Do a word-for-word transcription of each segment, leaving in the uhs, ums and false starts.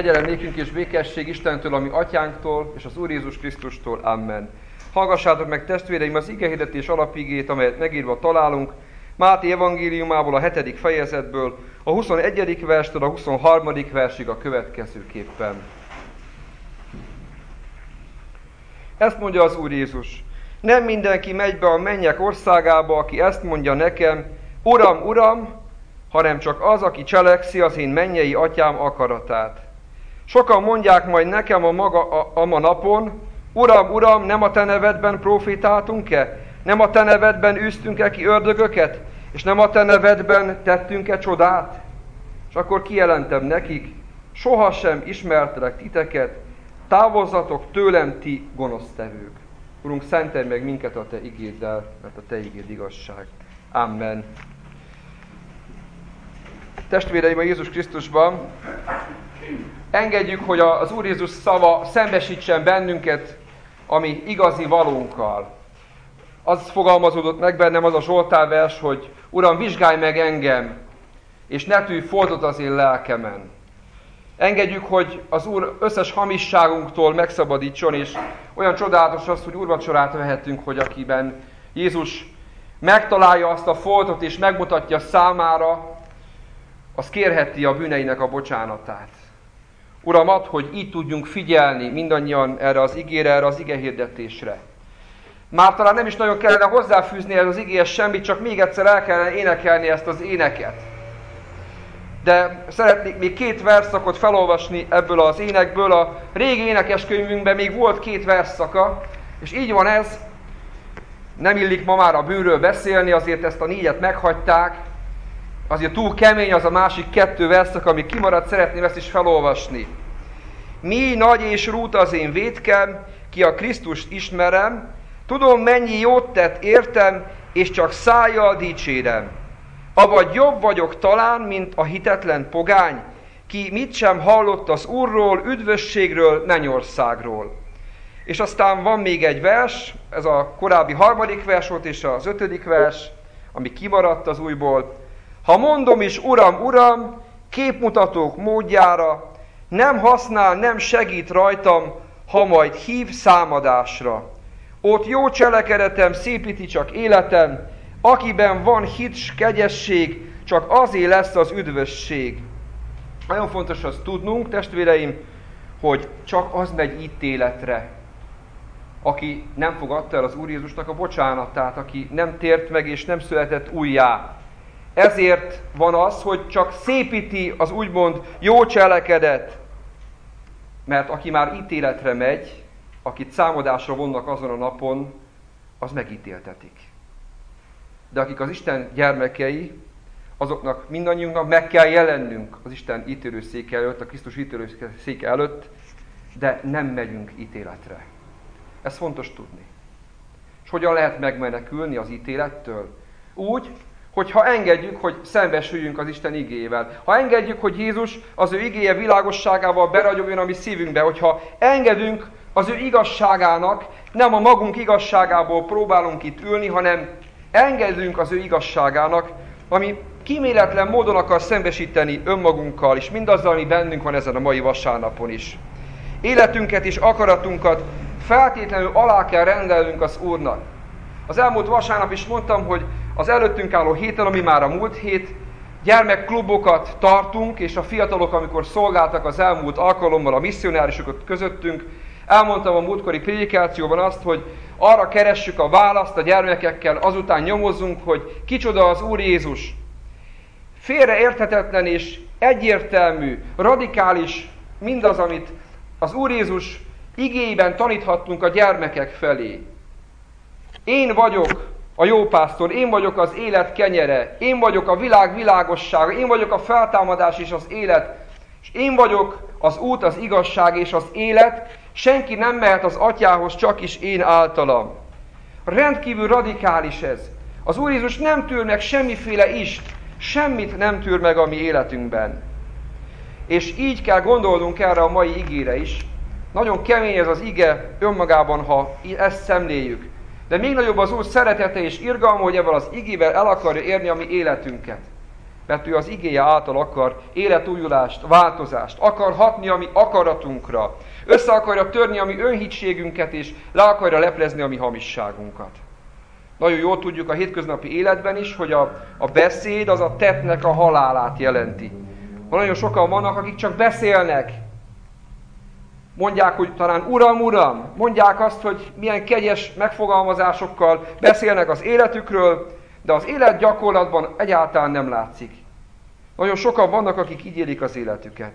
kegyelem nékünk és békesség Istentől, ami atyánktól, és az Úr Jézus Krisztustól. Amen. Hallgassátok meg, testvéreim, az igehirdetés alapigét, amelyet megírva találunk Máté evangéliumából, a hetedik fejezetből, a huszonegyedik verstől a huszonharmadik versig a következőképpen. Ezt mondja az Úr Jézus: nem mindenki megy be a mennyek országába, aki ezt mondja nekem, Uram, Uram, hanem csak az, aki cselekszi az én mennyei atyám akaratát. Sokan mondják majd nekem a maga a, a ma napon, Uram, Uram, nem a te nevedben profétáltunk-e? Nem a te nevedben űztünk-e ki ördögöket? És nem a te nevedben tettünk-e csodát? És akkor kijelentem nekik, sohasem ismertelek titeket, távozzatok tőlem, ti gonosztevők. Urunk, szentelj meg minket a te igéddel, mert a te igéd igazság. Amen. Testvéreim a Jézus Krisztusban, engedjük, hogy az Úr Jézus szava szembesítsen bennünket a mi igazi valónkkal. Az fogalmazódott meg bennem az a Zsoltár vers, hogy Uram, vizsgálj meg engem, és ne tűj foltot az én lelkemen. Engedjük, hogy az Úr összes hamisságunktól megszabadítson, és olyan csodálatos az, hogy úrvacsorát vehetünk, hogy akiben Jézus megtalálja azt a foltot, és megmutatja számára, az kérheti a bűneinek a bocsánatát. Uram, add, hogy így tudjunk figyelni mindannyian erre az igére, erre az igehirdetésre. Már talán nem is nagyon kellene hozzáfűzni ez az igéhez semmit, csak még egyszer el kellene énekelni ezt az éneket. De szeretnék még két versszakot felolvasni ebből az énekből. A régi énekeskönyvünkben még volt két versszaka, és így van ez. Nem illik ma már a bűnről beszélni, azért ezt a négyet meghagyták. Azért túl kemény az a másik kettő verszak, ami kimaradt, szeretném ezt is felolvasni. Mi nagy és rút az én vétkem, ki a Krisztust ismerem, tudom, mennyi jót tett értem, és csak szájjal dicsérem. Avagy jobb vagyok talán, mint a hitetlen pogány, ki mit sem hallott az Úrról, üdvösségről, mennyországról. És aztán van még egy vers, ez a korábbi harmadik vers volt, és az ötödik vers, ami kimaradt az újból. Ha mondom is, Uram, Uram, képmutatók módjára, nem használ, nem segít rajtam, ha majd hív számadásra. Ott jó cselekedetem szépíti csak életem, akiben van hit s kegyesség, csak azé lesz az üdvösség. Nagyon fontos azt tudnunk, testvéreim, hogy csak az megy ítéletre, aki nem fogadta el az Úr Jézusnak a bocsánatát, aki nem tért meg és nem született újjá. Ezért van az, hogy csak szépíti az úgymond jó cselekedet, mert aki már ítéletre megy, akit számadásra vonnak azon a napon, az megítéltetik. De akik az Isten gyermekei, azoknak mindannyiunknak meg kell jelennünk az Isten ítélőszéke előtt, a Krisztus ítélőszéke előtt, de nem megyünk ítéletre. Ez fontos tudni. És hogyan lehet megmenekülni az ítélettől? Úgy, hogyha engedjük, hogy szembesüljünk az Isten igéjével. Ha engedjük, hogy Jézus az ő igéje világosságával beragyogjon a mi szívünkbe, hogyha engedünk az ő igazságának, nem a magunk igazságából próbálunk itt ülni, hanem engedünk az ő igazságának, ami kíméletlen módon akar szembesíteni önmagunkkal, és mindazzal, ami bennünk van ezen a mai vasárnapon is. Életünket és akaratunkat feltétlenül alá kell rendelnünk az Úrnak. Az elmúlt vasárnap is mondtam, hogy az előttünk álló héten, ami már a múlt hét, gyermekklubokat tartunk, és a fiatalok, amikor szolgáltak az elmúlt alkalommal a misszionárisokat közöttünk, elmondtam a múltkori prédikációban azt, hogy arra keressük a választ a gyermekekkel, azután nyomozzunk, hogy kicsoda az Úr Jézus. Félreérthetetlen és egyértelmű, radikális mindaz, amit az Úr Jézus igéiben taníthattunk a gyermekek felé. Én vagyok a jó pásztor, én vagyok az élet kenyere, én vagyok a világ világossága, én vagyok a feltámadás és az élet, és én vagyok az út, az igazság és az élet, senki nem mehet az atyához, csak is én általam. Rendkívül radikális ez. Az Úr Jézus nem tűr meg semmiféle ist, semmit nem tűr meg a mi életünkben. És így kell gondolnunk erre a mai igére is. Nagyon kemény ez az ige önmagában, ha ezt szemléljük. De még nagyobb az Úr szeretete és irgalma, hogy ebben az igével el akarja érni a mi életünket. Mert ő az igéje által akar életújulást, változást, akar hatni a mi akaratunkra, össze akarja törni a mi önhitségünket, és le akarja leplezni a mi hamisságunkat. Nagyon jól tudjuk a hétköznapi életben is, hogy a, a beszéd az a tettnek a halálát jelenti. Nagyon sokan vannak, akik csak beszélnek. Mondják, hogy talán Uram, Uram, mondják azt, hogy milyen kegyes megfogalmazásokkal beszélnek az életükről, de az élet gyakorlatban egyáltalán nem látszik. Nagyon sokan vannak, akik így élik az életüket.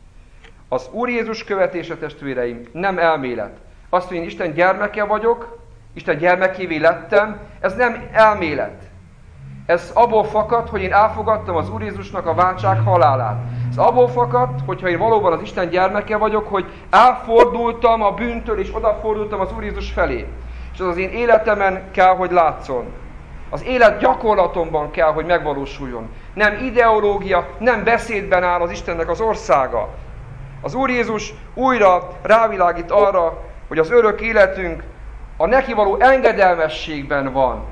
Az Úr Jézus követése, testvéreim, nem elmélet. Azt, hogy én Isten gyermeke vagyok, Isten gyermekévé lettem, ez nem elmélet. Ez abból fakad, hogy én elfogadtam az Úr Jézusnak a váltság halálát. Ez abból fakad, hogyha én valóban az Isten gyermeke vagyok, hogy elfordultam a bűntől, és odafordultam az Úr Jézus felé. És az az én életemen kell, hogy látszon. Az élet gyakorlatomban kell, hogy megvalósuljon. Nem ideológia, nem beszédben áll az Istennek az országa. Az Úr Jézus újra rávilágít arra, hogy az örök életünk a neki való engedelmességben van.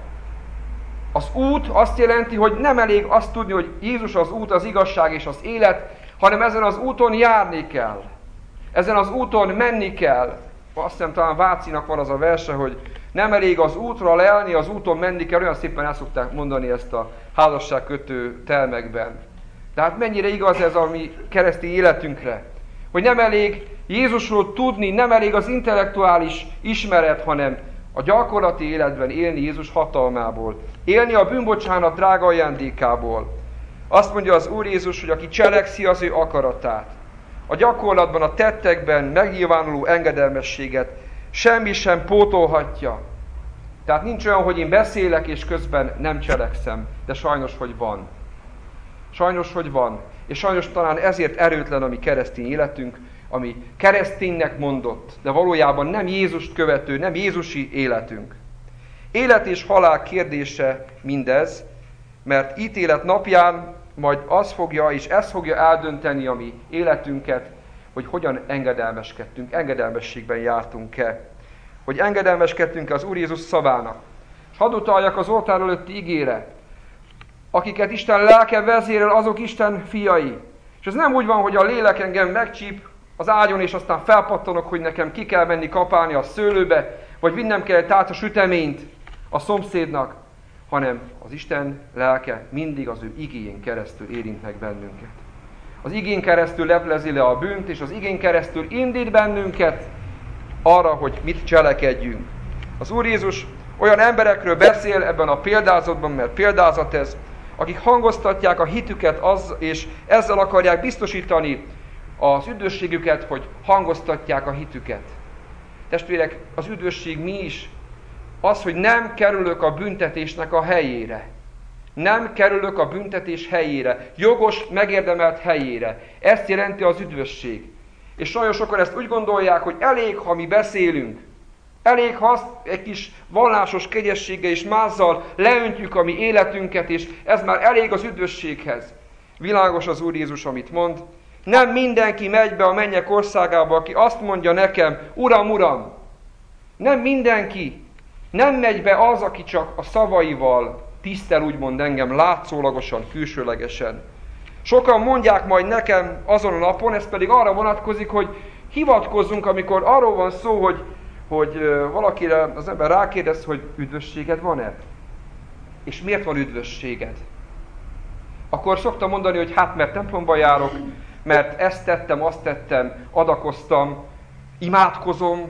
Az út azt jelenti, hogy nem elég azt tudni, hogy Jézus az út, az igazság és az élet, hanem ezen az úton járni kell. Ezen az úton menni kell. Azt hiszem, talán Vácinak van az a verse, hogy nem elég az útra leállni, az úton menni kell, olyan szépen el szokták mondani ezt a házasságkötő termekben. Tehát mennyire igaz ez a mi keresztény életünkre? Hogy nem elég Jézusról tudni, nem elég az intellektuális ismeret, hanem a gyakorlati életben élni Jézus hatalmából. Élni a bűnbocsánat drága ajándékából. Azt mondja az Úr Jézus, hogy aki cselekszi az ő akaratát, a gyakorlatban, a tettekben megnyilvánuló engedelmességet semmi sem pótolhatja. Tehát nincs olyan, hogy én beszélek, és közben nem cselekszem, de sajnos, hogy van. Sajnos, hogy van. És sajnos talán ezért erőtlen a mi keresztény életünk, ami kereszténynek mondott, de valójában nem Jézust követő, nem Jézusi életünk. Élet és halál kérdése mindez, mert ítélet napján majd az fogja, és ez fogja eldönteni a mi életünket, hogy hogyan engedelmeskedtünk, engedelmességben jártunk-e. Hogy engedelmeskedtünk az Úr Jézus szavának. És hadd utaljak az oltár előtti igére. Akiket Isten lelke vezérel, azok Isten fiai. És ez nem úgy van, hogy a lélek engem megcsíp az ágyon, és aztán felpattanok, hogy nekem ki kell menni kapálni a szőlőbe, vagy vinnem kell egy tálca süteményt a szomszédnak, hanem az Isten lelke mindig az ő igéjén keresztül érint meg bennünket. Az igén keresztül leplezi le a bűnt, és az igén keresztül indít bennünket arra, hogy mit cselekedjünk. Az Úr Jézus olyan emberekről beszél ebben a példázatban, mert példázat ez, akik hangoztatják a hitüket az, és ezzel akarják biztosítani az üdvösségüket, hogy hangoztatják a hitüket. Testvérek, az üdvösség mi is? Az, hogy nem kerülök a büntetésnek a helyére. Nem kerülök a büntetés helyére. Jogos, megérdemelt helyére. Ezt jelenti az üdvösség. És nagyon sokan ezt úgy gondolják, hogy elég, ha mi beszélünk. Elég, ha azt egy kis vallásos kegyességgel és mázzal leöntjük a mi életünket, és ez már elég az üdvösséghez. Világos az Úr Jézus, amit mond. Nem mindenki megy be a mennyek országába, aki azt mondja nekem, Uram, Uram. Nem mindenki. Nem megy be az, aki csak a szavaival tisztel, úgymond engem, látszólagosan, külsőlegesen. Sokan mondják majd nekem azon a napon, ez pedig arra vonatkozik, hogy hivatkozzunk, amikor arról van szó, hogy, hogy valakire az ember rákérdez, hogy üdvösséged van-e? És miért van üdvösséged? Akkor szoktam mondani, hogy hát mert templomba járok, mert ezt tettem, azt tettem, adakoztam, imádkozom,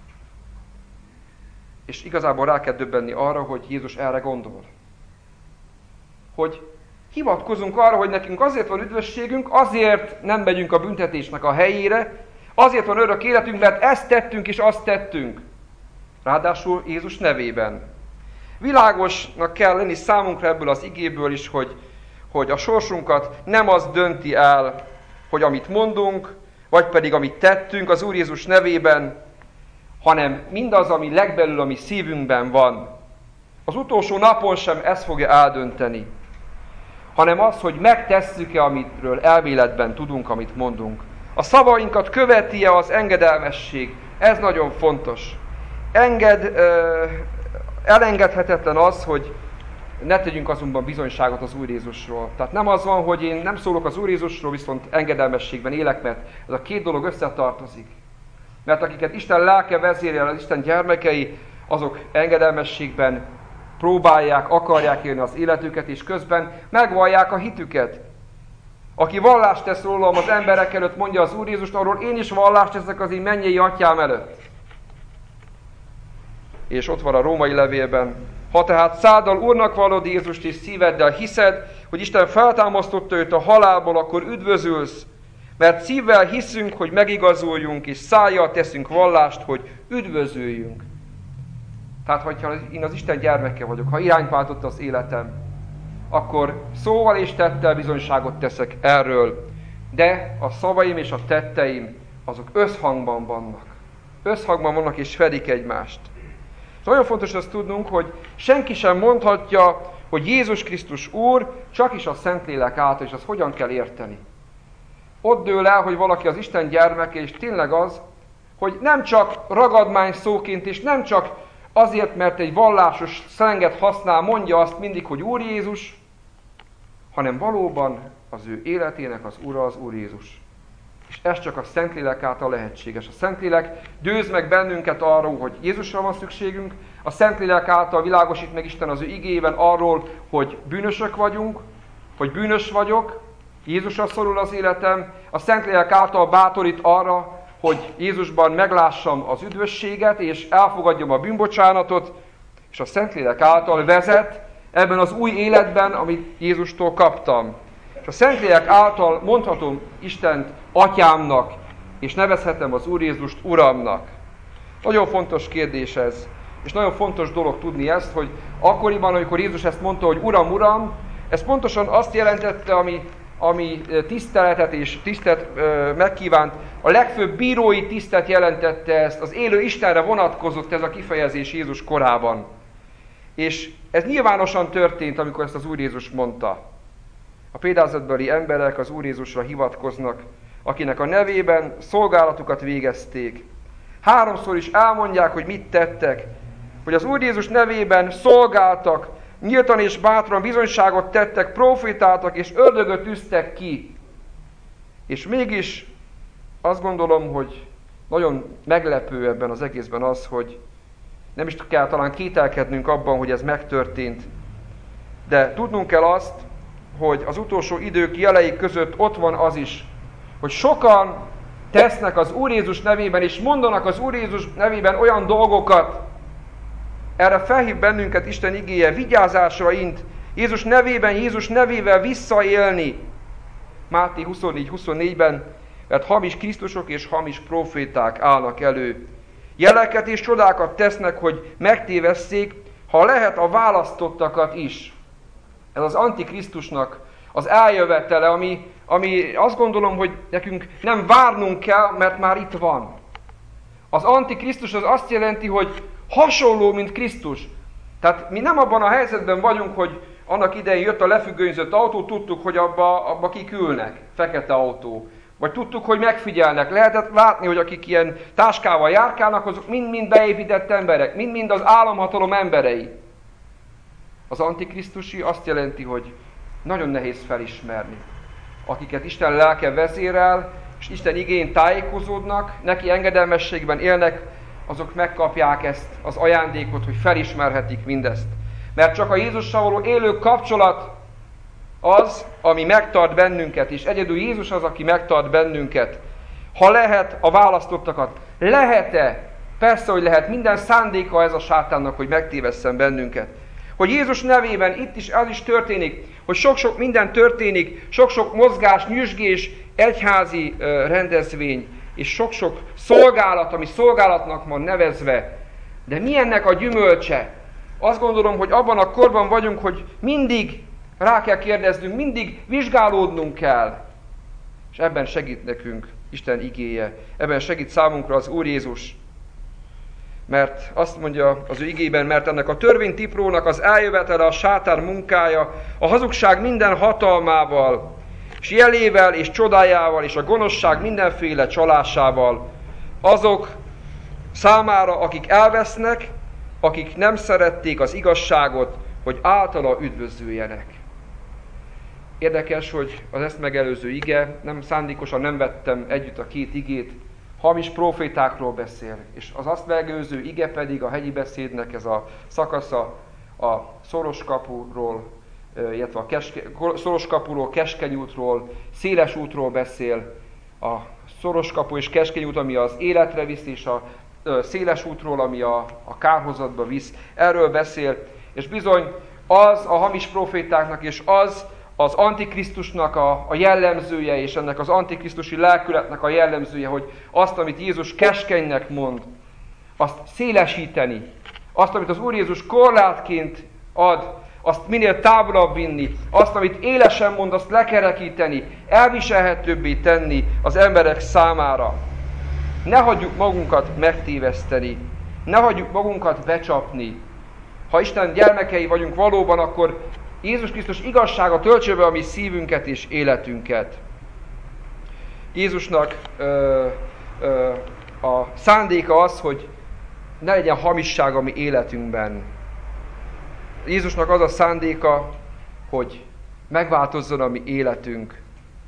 és igazából rá kell döbbenni arra, hogy Jézus erre gondol. Hogy hivatkozunk arra, hogy nekünk azért van üdvösségünk, azért nem megyünk a büntetésnek a helyére, azért van örök életünk, mert ezt tettünk és azt tettünk. Ráadásul Jézus nevében. Világosnak kell lenni számunkra ebből az igéből is, hogy, hogy a sorsunkat nem az dönti el, hogy amit mondunk, vagy pedig amit tettünk az Úr Jézus nevében, hanem mindaz, ami legbelül a mi szívünkben van. Az utolsó napon sem ez fogja eldönteni, hanem az, hogy megtesszük-e, amitről elméletben tudunk, amit mondunk. A szavainkat követi-e az engedelmesség? Ez nagyon fontos. Enged, elengedhetetlen az, hogy ne tegyünk azonban bizonyságot az Úr Jézusról. Tehát nem az van, hogy én nem szólok az Úr Jézusról, viszont engedelmességben élek, mert ez a két dolog összetartozik. Mert akiket Isten lelke vezérel, az Isten gyermekei, azok engedelmességben próbálják, akarják élni az életüket, és közben megvallják a hitüket. Aki vallást tesz rólam az emberek előtt, mondja az Úr Jézus, arról én is vallást teszek az én mennyei atyám előtt. És ott van a római levélben: ha tehát száddal Úrnak vallod Jézust, és szíveddel hiszed, hogy Isten feltámasztotta őt a halálból, akkor üdvözülsz, mert szívvel hiszünk, hogy megigazuljunk, és szájjal teszünk vallást, hogy üdvözüljünk. Tehát, hogyha én az Isten gyermeke vagyok, ha irányváltott az életem, akkor szóval és tettel bizonyságot teszek erről. De a szavaim és a tetteim, azok összhangban vannak. Összhangban vannak és fedik egymást. És nagyon fontos azt tudnunk, hogy senki sem mondhatja, hogy Jézus Krisztus Úr, csak is a Szentlélek által, és azt hogyan kell érteni. Ott dől el, hogy valaki az Isten gyermeke, és tényleg az, hogy nem csak ragadmány szóként, és nem csak azért, mert egy vallásos szlenget használ, mondja azt mindig, hogy Úr Jézus, hanem valóban az ő életének az Ura az Úr Jézus. És ez csak a Szentlélek által lehetséges. A Szentlélek győz meg bennünket arról, hogy Jézusra van szükségünk, a Szentlélek által világosít meg Isten az ő igéjében arról, hogy bűnösök vagyunk, hogy bűnös vagyok, Jézusra szorul az életem, a Szentlélek által bátorít arra, hogy Jézusban meglássam az üdvösséget, és elfogadjam a bűnbocsánatot, és a Szentlélek által vezet ebben az új életben, amit Jézustól kaptam. És a Szentlélek által mondhatom Istent atyámnak, és nevezhetem az Úr Jézust Uramnak. Nagyon fontos kérdés ez, és nagyon fontos dolog tudni ezt, hogy akkoriban, amikor Jézus ezt mondta, hogy Uram, Uram, ez pontosan azt jelentette, ami, ami tiszteletet és tisztet ö, megkívánt, a legfőbb bírói tisztet jelentette ezt, az élő Istenre vonatkozott ez a kifejezés Jézus korában. És ez nyilvánosan történt, amikor ezt az Úr Jézus mondta. A példázatbeli emberek az Úr Jézusra hivatkoznak, akinek a nevében szolgálatukat végezték. Háromszor is elmondják, hogy mit tettek, hogy az Úr Jézus nevében szolgáltak, nyíltan és bátran bizonyságot tettek, profétáltak és ördögöt üztek ki. És mégis azt gondolom, hogy nagyon meglepő ebben az egészben az, hogy nem is kell talán kételkednünk abban, hogy ez megtörtént, de tudnunk kell azt, hogy az utolsó idők jelei között ott van az is, hogy sokan tesznek az Úr Jézus nevében, és mondanak az Úr Jézus nevében olyan dolgokat. Erre felhív bennünket Isten igéje, vigyázásra int, Jézus nevében, Jézus nevével visszaélni. Máté huszonnégy huszonnégyben, mert hamis Krisztusok és hamis proféták állnak elő. Jeleket és csodákat tesznek, hogy megtévesszék, ha lehet a választottakat is. Ez az Antikrisztusnak az eljövetele, ami, ami azt gondolom, hogy nekünk nem várnunk kell, mert már itt van. Az Antikrisztus az azt jelenti, hogy hasonló, mint Krisztus. Tehát mi nem abban a helyzetben vagyunk, hogy annak idején jött a lefüggönyzött autó, tudtuk, hogy abba, abba kik ülnek, fekete autó. Vagy tudtuk, hogy megfigyelnek. Lehetett látni, hogy akik ilyen táskával járkálnak, azok mind-mind beépített emberek, mind-mind az államhatalom emberei. Az Antikrisztusi azt jelenti, hogy nagyon nehéz felismerni. Akiket Isten lelke vezérel, és Isten igén tájékozódnak, neki engedelmességben élnek, azok megkapják ezt az ajándékot, hogy felismerhetik mindezt. Mert csak a Jézussal való élő kapcsolat az, ami megtart bennünket, és egyedül Jézus az, aki megtart bennünket. Ha lehet a választottakat, lehet-e? Persze, hogy lehet. Minden szándéka ez a sátánnak, hogy megtévesszen bennünket. Hogy Jézus nevében itt is az is történik, hogy sok-sok minden történik, sok-sok mozgás, nyüzsgés, egyházi rendezvény, és sok-sok szolgálat, ami szolgálatnak van nevezve. De mi ennek a gyümölcse? Azt gondolom, hogy abban a korban vagyunk, hogy mindig rá kell kérdeznünk, mindig vizsgálódnunk kell. És ebben segít nekünk Isten igéje. Ebben segít számunkra az Úr Jézus. Mert azt mondja az ő igében, mert ennek a törvénytiprónak az eljövetele a sátán munkája, a hazugság minden hatalmával, és jelével és csodájával, és a gonoszság mindenféle csalásával, azok számára, akik elvesznek, akik nem szerették az igazságot, hogy általa üdvözüljenek. Érdekes, hogy az ezt megelőző ige, nem szándékosan nem vettem együtt a két igét, hamis profétákról beszél, és az azt megelőző ige pedig a hegyi beszédnek ez a szakasza a szoros kapuról, illetve a keske, szoros kapuról, keskeny útról, széles útról beszél. A szoros kapu és keskeny út, ami az életre visz, és a széles útról, ami a, a kárhozatba visz. Erről beszél, és bizony az a hamis profétáknak, és az az antikrisztusnak a, a jellemzője, és ennek az antikrisztusi lelkületnek a jellemzője, hogy azt, amit Jézus keskenynek mond, azt szélesíteni, azt, amit az Úr Jézus korlátként ad, azt minél távolabb vinni, azt, amit élesen mond, azt lekerekíteni, elviselhetőbbé tenni az emberek számára. Ne hagyjuk magunkat megtéveszteni, ne hagyjuk magunkat becsapni. Ha Isten gyermekei vagyunk valóban, akkor Jézus Krisztus igazsága töltse be a mi szívünket és életünket. Jézusnak ö, ö, a szándéka az, hogy ne legyen hamisság a mi életünkben. Jézusnak az a szándéka, hogy megváltozzon a mi életünk.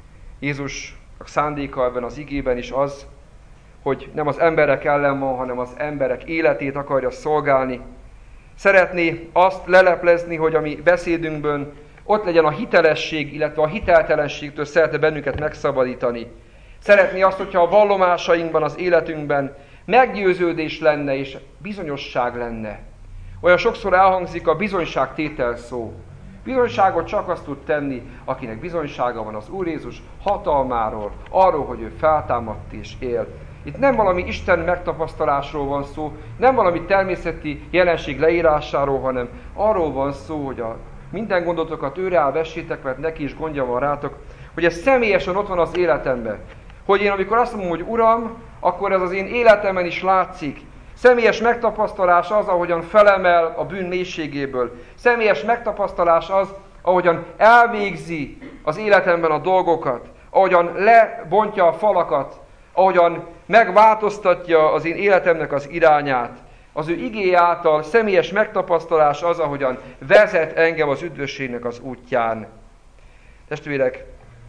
Jézus a szándéka ebben az igében is az, hogy nem az emberek ellen van, hanem az emberek életét akarja szolgálni. Szeretné azt leleplezni, hogy a mi beszédünkből ott legyen a hitelesség, illetve a hiteltelenségtől szeretne bennünket megszabadítani. Szeretné azt, hogyha a vallomásainkban, az életünkben meggyőződés lenne és bizonyosság lenne. Olyan sokszor elhangzik a bizonyságtétel szó. Bizonyságot csak azt tud tenni, akinek bizonysága van az Úr Jézus hatalmáról, arról, hogy ő feltámadt és él. Itt nem valami Isten megtapasztalásról van szó, nem valami természeti jelenség leírásáról, hanem arról van szó, hogy a minden gondotokat őre áll vessétek, mert neki is gondja van rátok, hogy ez személyesen ott van az életemben. Hogy én amikor azt mondom, hogy Uram, akkor ez az én életemben is látszik. Személyes megtapasztalás az, ahogyan felemel a bűn mélységéből. Személyes megtapasztalás az, ahogyan elvégzi az életemben a dolgokat, ahogyan lebontja a falakat, ahogyan megváltoztatja az én életemnek az irányát. Az ő igéje által személyes megtapasztalás az, ahogyan vezet engem az üdvösségnek az útján. Testvérek,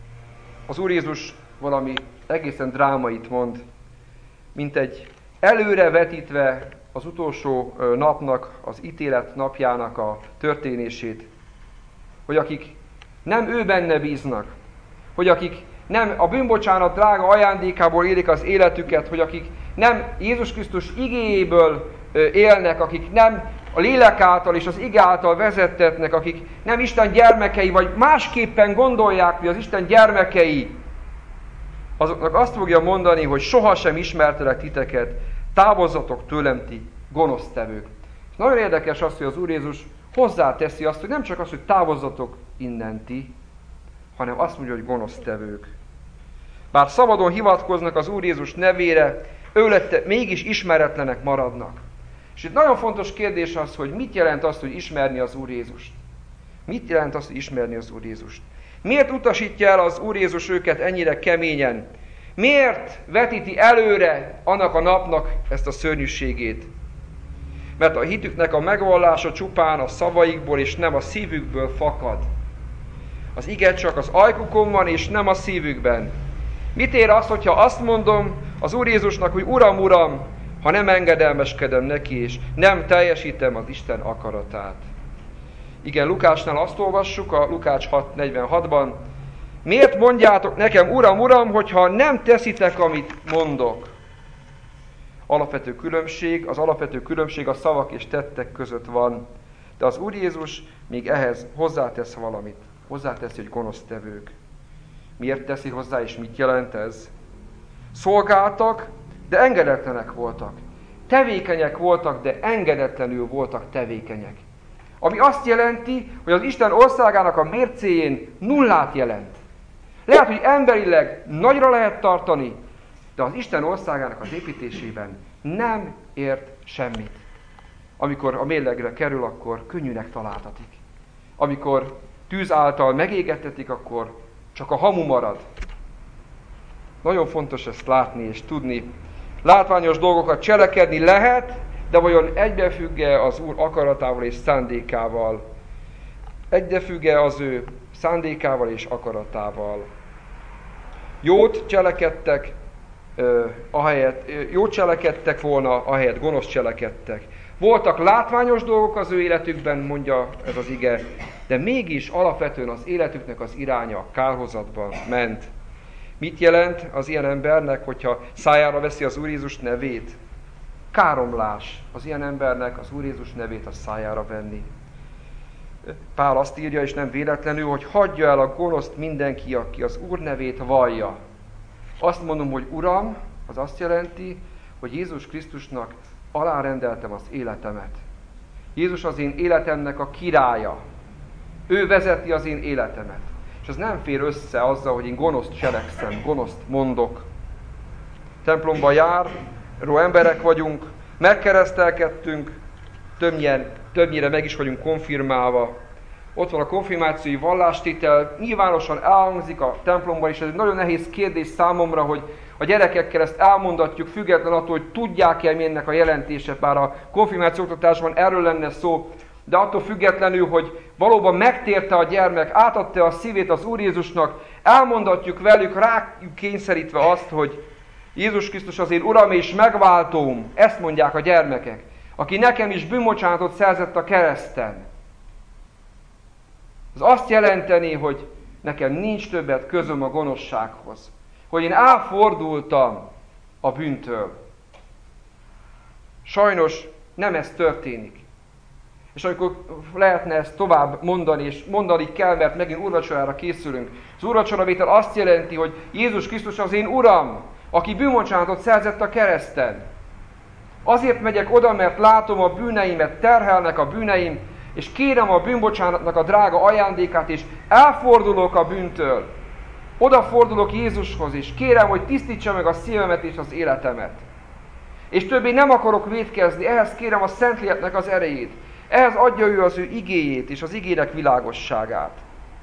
az Úr Jézus valami egészen drámait mond, mint egy előre vetítve az utolsó napnak, az ítélet napjának a történését, hogy akik nem ő benne bíznak, hogy akik nem a bűnbocsánat drága ajándékából élik az életüket, hogy akik nem Jézus Krisztus igéjéből élnek, akik nem a lélek által és az ige által vezettetnek, akik nem Isten gyermekei, vagy másképpen gondolják, hogy az Isten gyermekei, azoknak azt fogja mondani, hogy sohasem ismertelek titeket, távozzatok tőlem ti gonosztevők. Nagyon érdekes az, hogy az Úr Jézus hozzáteszi azt, hogy nem csak az, hogy távozzatok innen ti, hanem azt mondja, hogy gonosztevők. Bár szabadon hivatkoznak az Úr Jézus nevére, őlette mégis ismeretlenek maradnak. És itt nagyon fontos kérdés az, hogy mit jelent az, hogy ismerni az Úr Jézust? Mit jelent az, hogy ismerni az Úr Jézust? Miért utasítja el az Úr Jézus őket ennyire keményen? Miért vetíti előre annak a napnak ezt a szörnyűségét? Mert a hitüknek a megvallása csupán a szavaikból és nem a szívükből fakad. Az ige csak az ajkukon van és nem a szívükben. Mit ér az, hogyha azt mondom az Úr Jézusnak, hogy Uram, Uram, ha nem engedelmeskedem neki, és nem teljesítem az Isten akaratát? Igen, Lukácsnál azt olvassuk, a Lukács hat negyvenhatban. Miért mondjátok nekem, Uram, Uram, hogyha nem teszitek, amit mondok? Alapvető különbség, az alapvető különbség a szavak és tettek között van. De az Úr Jézus még ehhez hozzátesz valamit. Hozzáteszi, hogy gonosztevők. Miért teszi hozzá, és mit jelent ez? Szolgáltak, de engedetlenek voltak. Tevékenyek voltak, de engedetlenül voltak tevékenyek. Ami azt jelenti, hogy az Isten országának a mércéjén nullát jelent. Lehet, hogy emberileg nagyra lehet tartani, de az Isten országának az építésében nem ért semmit. Amikor a mérlegre kerül, akkor könnyűnek találtatik. Amikor tűz által megégettetik, akkor csak a hamu marad. Nagyon fontos ezt látni és tudni. Látványos dolgokat cselekedni lehet, de vajon egybefügg-e az Úr akaratával és szándékával? egybefügg-e az ő szándékával és akaratával. Jót cselekedtek, uh, ahelyett, uh, jót cselekedtek volna, ahelyett gonosz cselekedtek. Voltak látványos dolgok az ő életükben, mondja ez az ige, de mégis alapvetően az életüknek az iránya kárhozatba ment. Mit jelent az ilyen embernek, hogyha szájára veszi az Úr Jézus nevét? Káromlás az ilyen embernek az Úr Jézus nevét a szájára venni. Pál azt írja, és nem véletlenül, hogy hagyja el a gonoszt mindenki, aki az Úr nevét vallja. Azt mondom, hogy Uram, az azt jelenti, hogy Jézus Krisztusnak alárendeltem az életemet. Jézus az én életemnek a királya. Ő vezeti az én életemet. És ez nem fér össze azzal, hogy én gonoszt cselekszem, gonoszt mondok. Templomba járó emberek vagyunk, megkeresztelkedtünk, többnyire, többnyire meg is vagyunk konfirmálva. Ott van a konfirmációi vallástétel, nyilvánosan elhangzik a templomban, és ez egy nagyon nehéz kérdés számomra, hogy a gyerekekkel ezt elmondatjuk, független attól, hogy tudják-e mi ennek a jelentése, bár a konfirmáció oktatásban erről lenne szó, de attól függetlenül, hogy valóban megtérte a gyermek, átadta a szívét az Úr Jézusnak, elmondatjuk velük, rájuk kényszerítve azt, hogy Jézus Krisztus az én Uram és megváltóm, ezt mondják a gyermekek, aki nekem is bűnbocsánatot szerzett a kereszten. Ez azt jelenteni, hogy nekem nincs többet közöm a gonoszsághoz. Hogy én elfordultam a bűntől. Sajnos nem ez történik. És amikor lehetne ezt tovább mondani, és mondani kell, mert megint úrvacsorára készülünk. Az úrvacsoravétel azt jelenti, hogy Jézus Krisztus az én Uram, aki bűnbocsánatot szerzett a kereszten. Azért megyek oda, mert látom a bűneimet, terhelnek a bűneim, és kérem a bűnbocsánatnak a drága ajándékát, és elfordulok a bűntől. Odafordulok Jézushoz, és kérem, hogy tisztítsa meg a szívemet és az életemet. És többé nem akarok vétkezni, ehhez kérem a Szentléleknek az erejét. Ehhez adja ő az ő igéjét és az igének világosságát.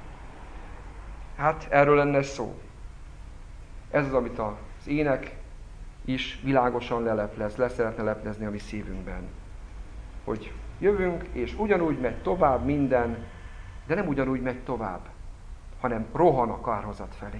Hát erről lenne szó. Ez az, amit az ének is világosan leleplez, leszeretne leplezni a mi szívünkben. Hogy jövünk, és ugyanúgy megy tovább minden, de nem ugyanúgy megy tovább, hanem rohan a kárhozat felé.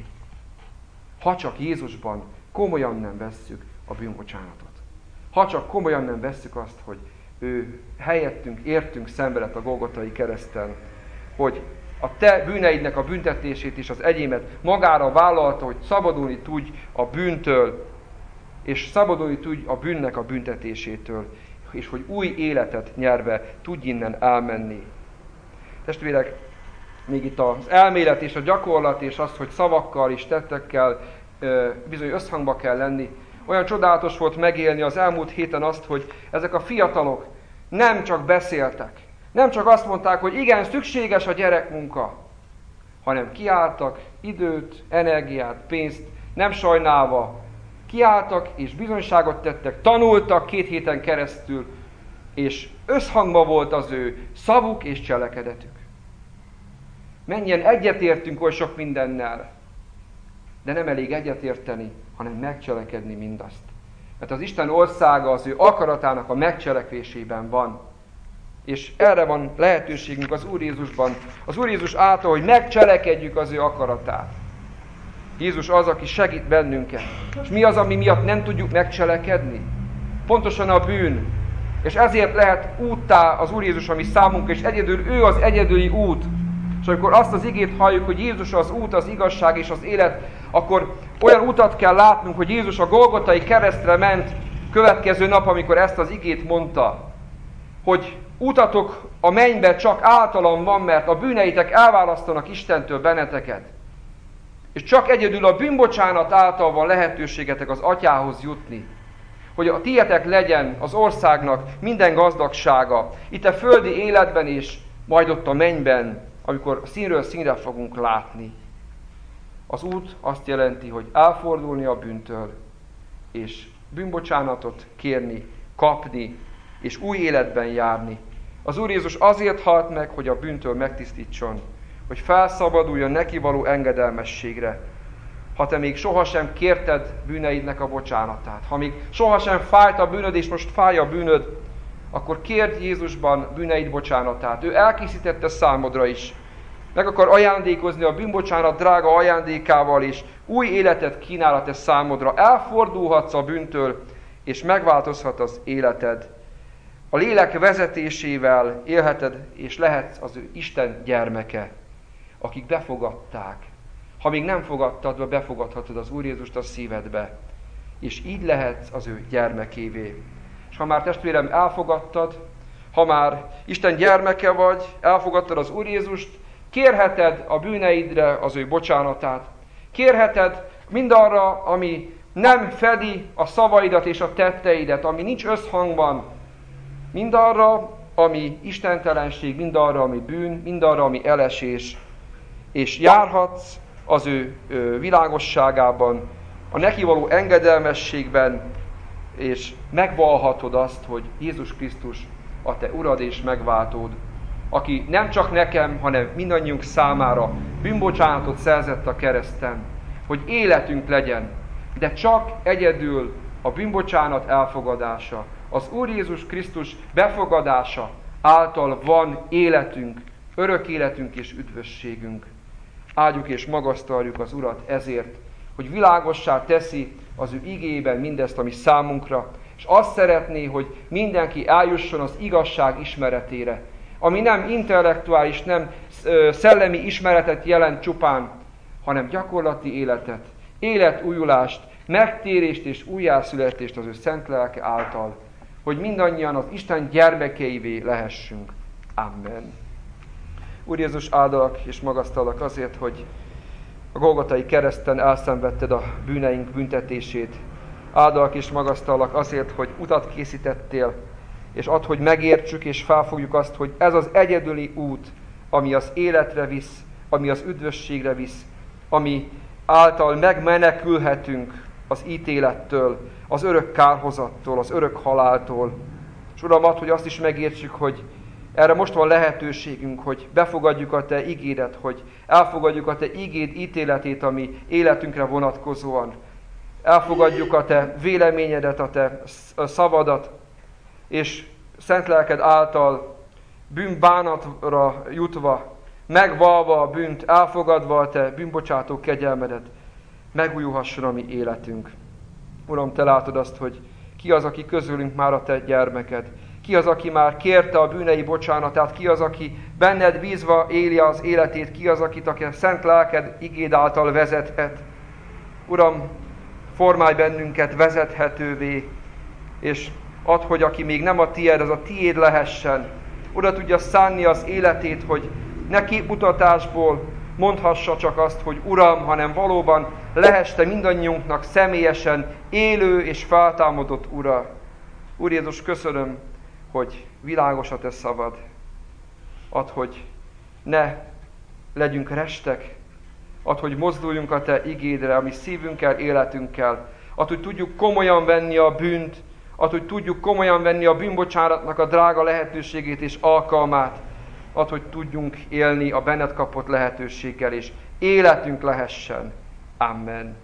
Ha csak Jézusban komolyan nem vesszük a bűnbocsánatot. Ha csak komolyan nem vesszük azt, hogy ő helyettünk, értünk szenvedett a Golgotai kereszten, hogy a te bűneidnek a büntetését és az enyémet magára vállalta, hogy szabadulni tudj a bűntől, és szabadulni tudj a bűnnek a büntetésétől, és hogy új életet nyerve tudj innen elmenni. Testvérek, még itt az elmélet és a gyakorlat, és az, hogy szavakkal és tettekkel bizony összhangba kell lenni. Olyan csodálatos volt megélni az elmúlt héten azt, hogy ezek a fiatalok nem csak beszéltek, nem csak azt mondták, hogy igen, szükséges a gyerekmunka, hanem kiálltak időt, energiát, pénzt, nem sajnálva, kiálltak és bizonyságot tettek, tanultak két héten keresztül, és összhangban volt az ő szavuk és cselekedetük. Mennyien egyetértünk oly sok mindennel, de nem elég egyetérteni, hanem megcselekedni mindazt. Mert az Isten országa az ő akaratának a megcselekvésében van. És erre van lehetőségünk az Úr Jézusban. Az Úr Jézus által, hogy megcselekedjük az ő akaratát. Jézus az, aki segít bennünket. És mi az, ami miatt nem tudjuk megcselekedni? Pontosan a bűn. És ezért lehet úttá az Úr Jézus, ami számunkra, és egyedül ő az egyedüli út. És amikor azt az igét halljuk, hogy Jézus az út, az igazság és az élet, akkor olyan utat kell látnunk, hogy Jézus a Golgotai keresztre ment következő nap, amikor ezt az igét mondta, hogy utatok a mennybe csak általam van, mert a bűneitek elválasztanak Istentől benneteket. És csak egyedül a bűnbocsánat által van lehetőségetek az Atyához jutni. Hogy a tietek legyen az országnak minden gazdagsága, itt a földi életben is, majd ott a mennyben, amikor színről színre fogunk látni. Az út azt jelenti, hogy elfordulni a bűntől, és bűnbocsánatot kérni, kapni, és új életben járni. Az Úr Jézus azért halt meg, hogy a bűntől megtisztítson, hogy felszabaduljon neki való engedelmességre. Ha te még sohasem kérted bűneidnek a bocsánatát, ha még sohasem fájt a bűnöd, és most fáj a bűnöd, akkor kérd Jézusban bűneid bocsánatát. Ő elkészítette számodra is. Meg akar ajándékozni a bűnbocsánat drága ajándékával, és új életet kínál a te számodra. Elfordulhatsz a bűntől, és megváltozhat az életed. A lélek vezetésével élheted, és lehetsz az ő Isten gyermeke, akik befogadták. Ha még nem fogadtad be, befogadhatod az Úr Jézust a szívedbe, és így lehetsz az ő gyermekévé. És ha már testvérem elfogadtad, ha már Isten gyermeke vagy, elfogadtad az Úr Jézust, kérheted a bűneidre az ő bocsánatát. Kérheted mindarra, ami nem fedi a szavaidat és a tetteidet, ami nincs összhangban, mindarra, ami istentelenség, mindarra, ami bűn, mindarra, ami elesés, és járhatsz az ő világosságában, a neki való engedelmességben, és megvallhatod azt, hogy Jézus Krisztus a te Urad és megváltód, aki nem csak nekem, hanem mindannyiunk számára bűnbocsánatot szerzett a kereszten, hogy életünk legyen, de csak egyedül a bűnbocsánat elfogadása, az Úr Jézus Krisztus befogadása által van életünk, örök életünk és üdvösségünk. Áldjuk és magasztaljuk az Urat ezért, hogy világossá teszi az ő igéjében mindezt, ami számunkra, és azt szeretné, hogy mindenki eljusson az igazság ismeretére, ami nem intellektuális, nem szellemi ismeretet jelent csupán, hanem gyakorlati életet, életújulást, megtérést és újjászületést az ő szent lelke által, hogy mindannyian az Isten gyermekeivé lehessünk. Amen. Úr Jézus, áldalak és magasztalak azért, hogy a Golgotai kereszten elszenvedted a bűneink büntetését. Áldalak és magasztalak azért, hogy utat készítettél, és add, hogy megértsük és felfogjuk azt, hogy ez az egyedüli út, ami az életre visz, ami az üdvösségre visz, ami által megmenekülhetünk az ítélettől, az örök kárhozattól, az örök haláltól. És Uram, add, hogy azt is megértsük, hogy erre most van lehetőségünk, hogy befogadjuk a Te igédet, hogy elfogadjuk a Te igéd ítéletét, ami életünkre vonatkozóan. Elfogadjuk a Te véleményedet, a Te szavadat, és szent lelked által bűnbánatra jutva, megvalva a bűnt, elfogadva a Te bűnbocsátó kegyelmedet, megújulhasson a mi életünk. Uram, Te látod azt, hogy ki az, aki közülünk már a Te gyermeked, ki az, aki már kérte a bűnei bocsánatát, ki az, aki benned bízva éli az életét, ki az, akit a szent lelked igéd által vezethet. Uram, formálj bennünket vezethetővé, és add, hogy aki még nem a tiéd, az a tiéd lehessen. Oda tudja szánni az életét, hogy ne képmutatásból mondhassa csak azt, hogy Uram, hanem valóban lehess Te mindannyiunknak személyesen élő és feltámadott Ura. Úr Jézus, köszönöm, hogy világos a Te szavad. Add, hogy ne legyünk restek. Add, hogy mozduljunk a Te igédre, ami szívünkkel, életünkkel. Add, hogy tudjuk komolyan venni a bűnt. Add, hogy tudjuk komolyan venni a bűnbocsánatnak a drága lehetőségét és alkalmát. Add, hogy tudjunk élni a benned kapott lehetőséggel, és életünk lehessen. Amen.